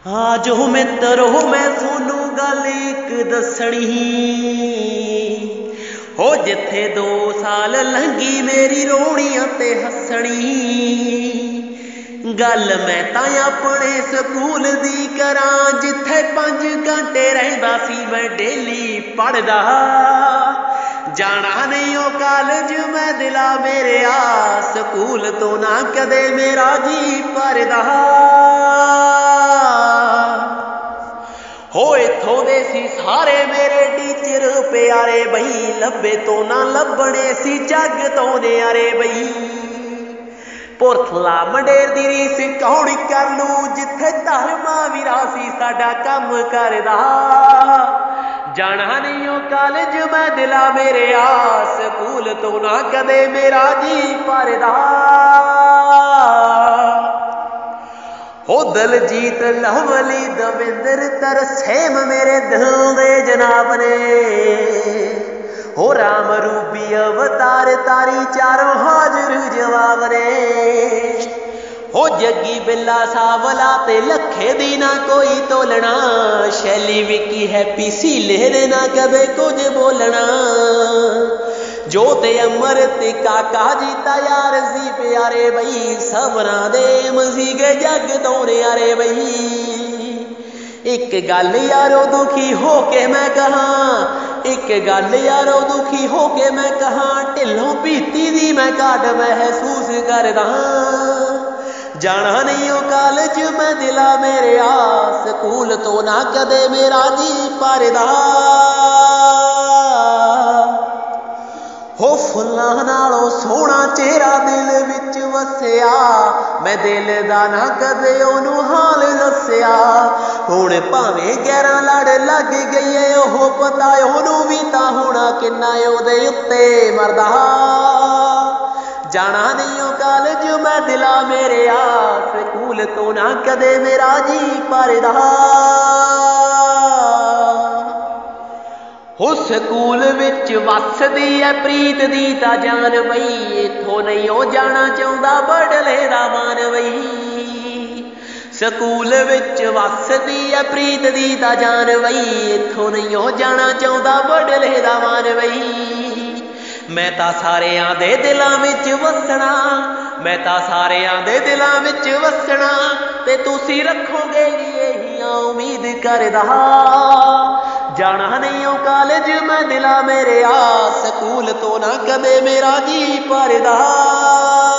आजो मित्रो मैं सोनू गल एक दसनी हो जिथे 2 साल लंघी मेरी रोणियां ते हसनी। गल मैं तां अपने स्कूल दी करां जिथे 5 घंटे रहिंदा सी मैं डेली पढ़दा। जाना नहीं ओ कॉलेज मैं दिला मेरे आ स्कूल तो ना कदे मेरा जी भरदा। हो इत्थों दे सी सारे मेरे टीचर प्यारे बई लब्बे तो ना लभने सी जग तो न्यारे बई। पुरथला मंडेर दी रीस कौन कर लू जिथे धर्मा विरासी साडा कम करदा। जाना नहीं ओ कॉलेज मैं दिला मेरे आ स्कूल तो ना कदे मेरा जी भरदा। हो दलजीत लवली दविंदर तरसेम मेरे दिल दे जनाब ने। हो राम रूपी अवतार तारी चारों हाजिर जवाब ने। हो जग्गी बिल्ला सावला ते लखे दी ना कोई तोलना। शैली विकी हैप्पी सीले ना कदे कुछ बोलना। जोते अमृत काका जी तैयार सी प्यारे बई सबना दे मसीगे जग तो न्यारे बई। एक गल यारो दुखी हो के मैं कहा एक गल यारो दुखी हो के मैं कहा ढिलों पीती दी मैं घट महसूस करदा। जाना नहीं ओ कॉलेज मैं दिला मेरे आ स्कूल तो ना कदे मेरा जी भरदा। हो फुल्लां नालों सोहना चेहरा दिल विच वसिया मैं दिल दा ना कदे ओनू हाल दसिया। हुण भावें 11 लड़ लग गई है ओह पता ओनू भी तां होना किन्ना ओहदे उत्ते मरदा। जाना नहीं ओ कॉलेज मैं दिला मेरे आ स्कूल तो ना कदे मेरा जी भरदा। हो स्कूल विच वसदी है प्रीत दी तां जान बई इत्थों नहीं ओ जाना चाहुंदा बड़ले दा मान बई। स्कूल विच वसदी है प्रीत दी तां जान बई इत्थों नहीं ओ जाना चाहुंदा बड़ले दा मान बई। मैं तां सारेयां दे दिलां विच वसना मैं तां सारेयां दे दिलां विच वसना ते तुसीं रखोगे यही उम्मीद करदा। जाना नहीं ओ कॉलेज मैं दिला मेरे आ स्कूल तो ना कदे मेरा जी भरदा।